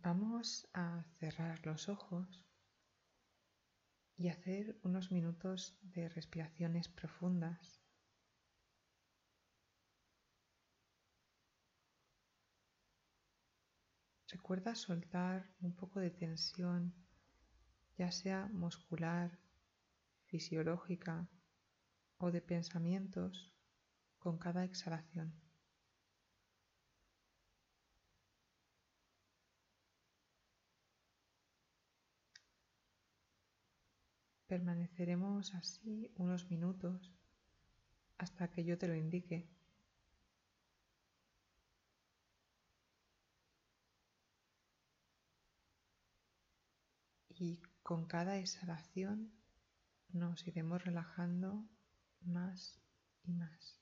Vamos a cerrar los ojos y hacer unos minutos de respiraciones profundas. Recuerda soltar un poco de tensión, ya sea muscular, fisiológica o de pensamientos con cada exhalación. Permaneceremos así unos minutos hasta que yo te lo indique. Y con cada exhalación nos iremos relajando más y más.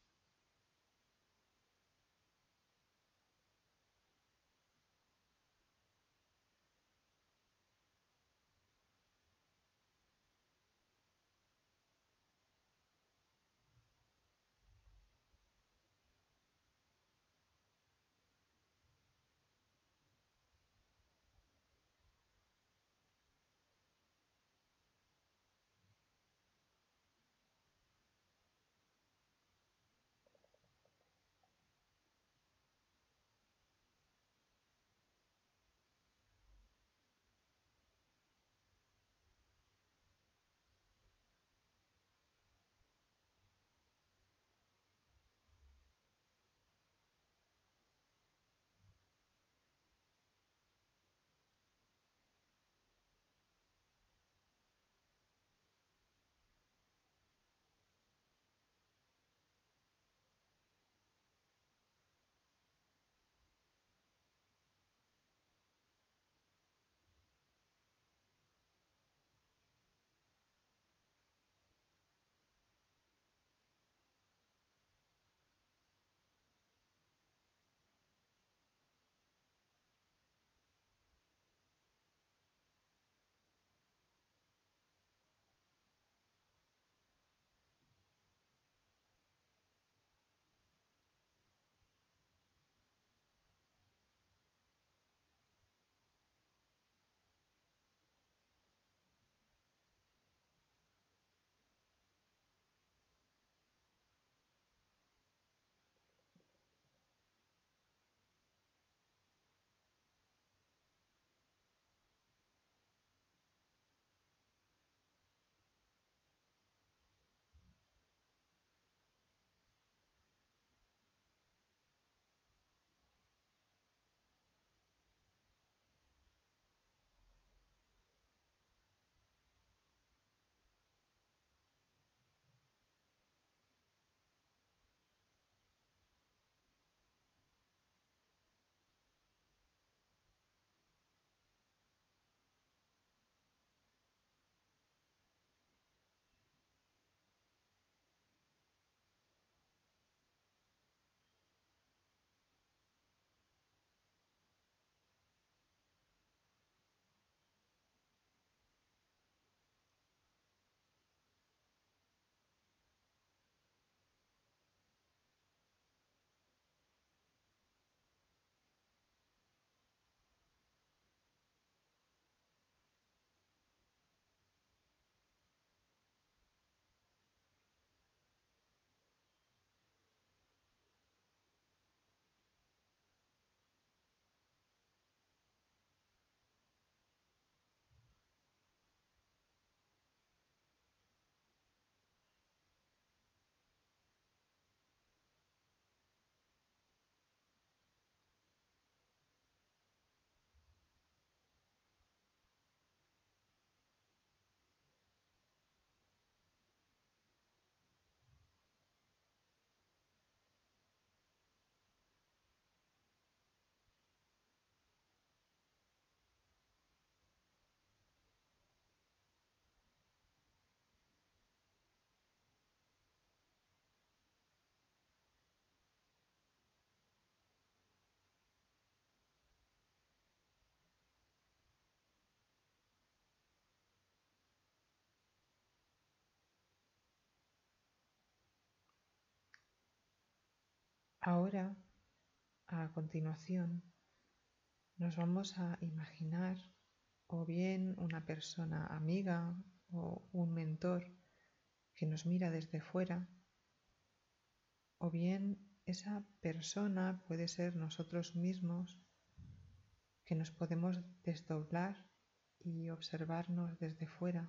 Ahora, a continuación, Nos vamos a imaginar o bien una persona amiga o un mentor que nos mira desde fuera, o bien esa persona puede ser nosotros mismos que nos podemos desdoblar y observarnos desde fuera.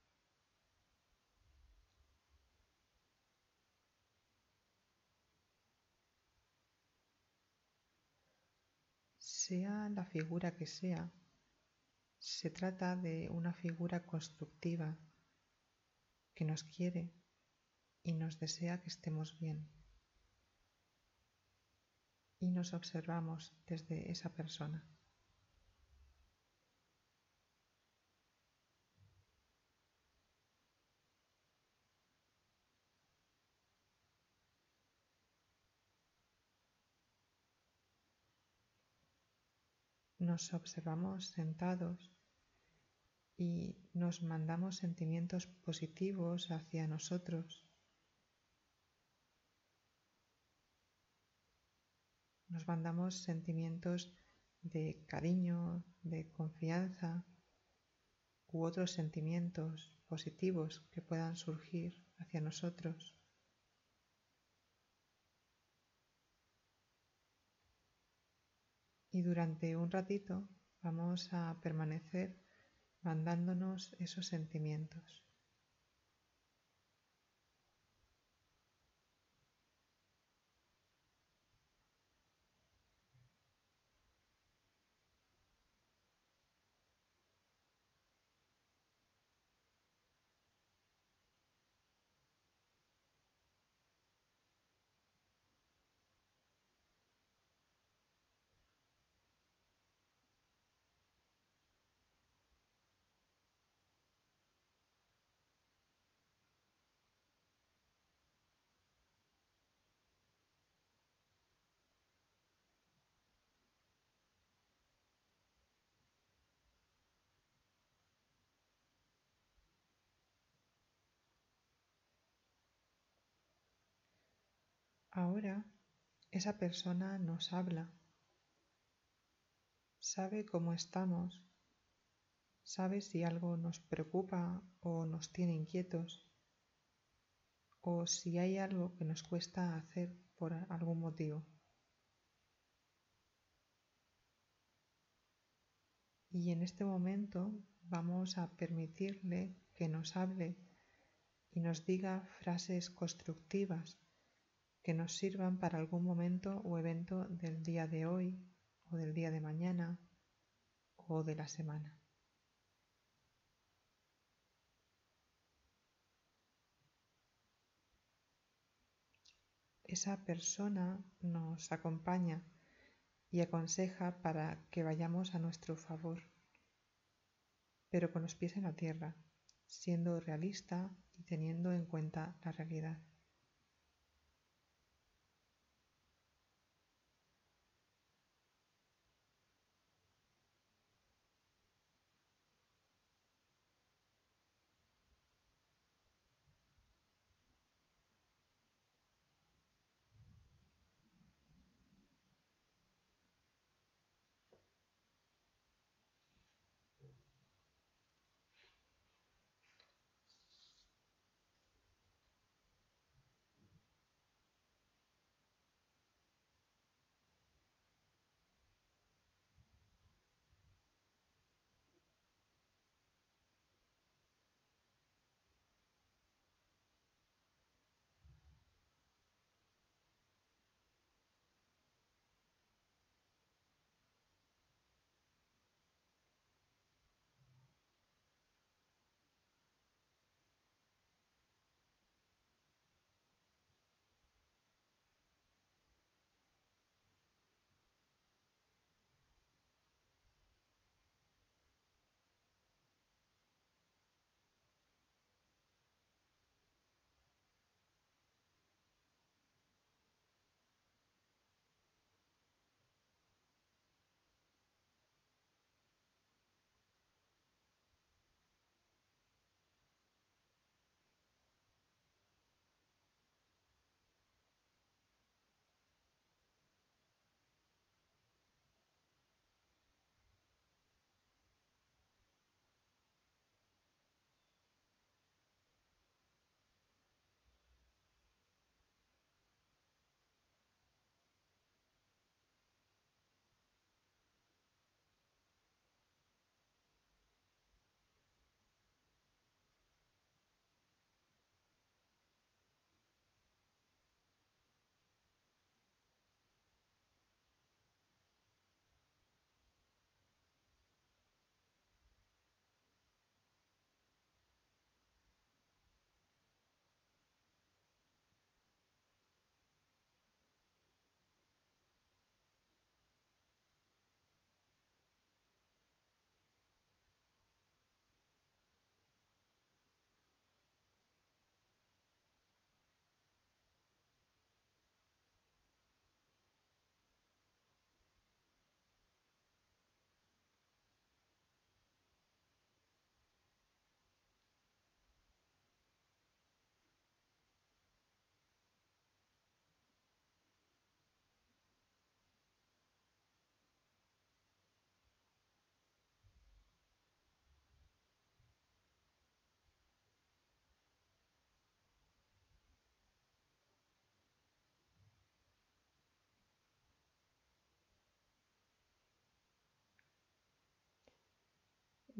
Sea la figura que sea, se trata de una figura constructiva que nos quiere y nos desea que estemos bien. Y nos observamos desde esa persona. Nos observamos sentados y nos mandamos sentimientos positivos hacia nosotros. Nos mandamos sentimientos de cariño, de confianza u otros sentimientos positivos que puedan surgir hacia nosotros. Y durante un ratito vamos a permanecer mandándonos esos sentimientos. Ahora esa persona nos habla, sabe cómo estamos, sabe si algo nos preocupa o nos tiene inquietos, o si hay algo que nos cuesta hacer por algún motivo. Y en este momento vamos a permitirle que nos hable y nos diga frases constructivas que nos sirvan para algún momento o evento del día de hoy o del día de mañana o de la semana. Esa persona nos acompaña y aconseja para que vayamos a nuestro favor, pero con los pies en la tierra, siendo realista y teniendo en cuenta la realidad.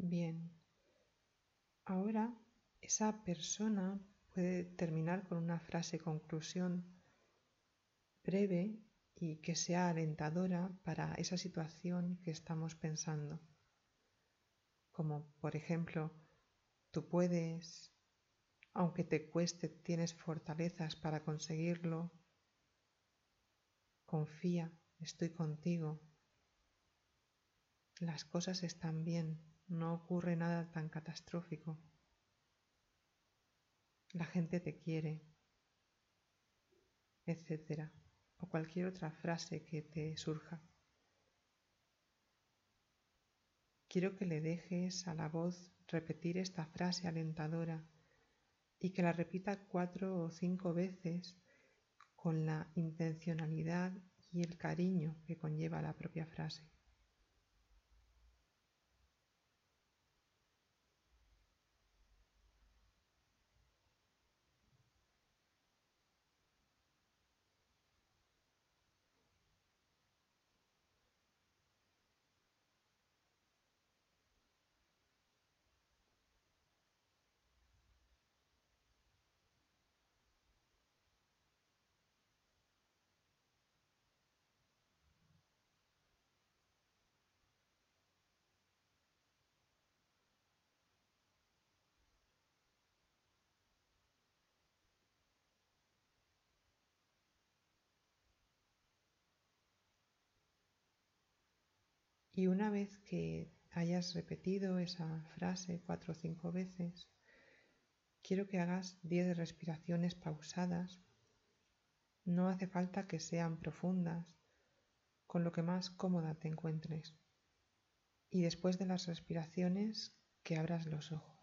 Bien, ahora esa persona puede terminar con una frase conclusión breve y que sea alentadora para esa situación que estamos pensando. Como por ejemplo, tú puedes, aunque te cueste, tienes fortalezas para conseguirlo, confía, estoy contigo, las cosas están bien, no ocurre nada tan catastrófico, la gente te quiere, etcétera, o cualquier otra frase que te surja. Quiero que le dejes a la voz repetir esta frase alentadora y que la repita 4 o 5 veces con la intencionalidad y el cariño que conlleva la propia frase. Y una vez que hayas repetido esa frase 4 o 5 veces, quiero que hagas 10 respiraciones pausadas. No hace falta que sean profundas, con lo que más cómoda te encuentres. Y después de las respiraciones, que abras los ojos.